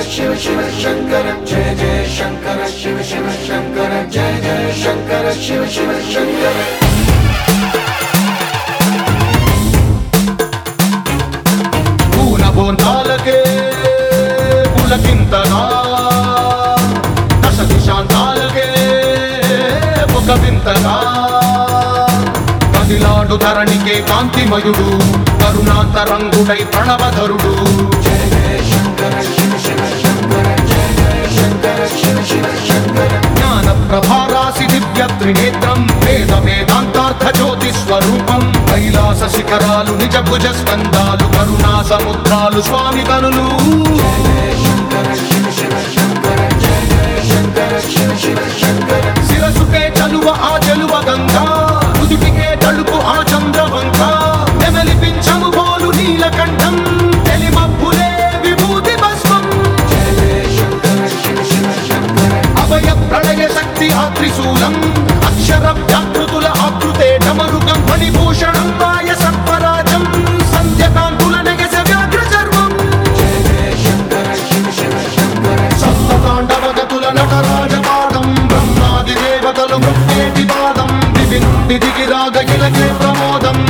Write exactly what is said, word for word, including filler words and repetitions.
शिव शिव शंकर जय जय शंकर शिव शिव शंकर जय जय शंकर शिव शिव शंकर పూన బోంతాలకే పులకింతగా దశ దిశాంతాలకే ఒక వింతగా కదిలాడు ధరణికే కాంతిమయుడు కరుణాంతరంగుడై ప్రణవధరుడు जय जय शंकर शिव शिव शंकर जय जय शंकर शिव शिव शंकर జ్ఞాన ప్రభారాసి దివ్య త్రినేత్రం వేద వేదాంతార్థ జ్యోతి స్వరూపం కైలాస శిఖరాలు నిజ భుజ స్కందాలు కరుణా సముద్రాలు స్వామి కనులు जय जय शंकर शिव शिव शंकर जय जय शंकर शिव शिव शंकर శిరసుకే చలువ ఆ చెలువ గంగా కుదుటికే తడుపు ఆ చంద్రవంక నెమలిపించము పోలు నీలకంఠం తెలిమబ్బులే విభూతి భస్మం जय जय शंकर शिव शिव शंकर అభయ ప్రళయ శక్తి ఆ త్రిశూలం అక్షర వ్యాకృతుల ఆకృతే డమరుగం ఫణిభూషణం మాయ సర్పరాజం సంధ్యకాంతుల నెగస వ్యాఘ్ర చర్మం जय जय शंकर शिव शिव शंकर సప్తతాండవగతుల నటరాజపాదం బ్రహ్మాది దేవతలు మృత్యేటి పాదం దివి నుండి దిగి రాగ ఇలకే ప్రమోదం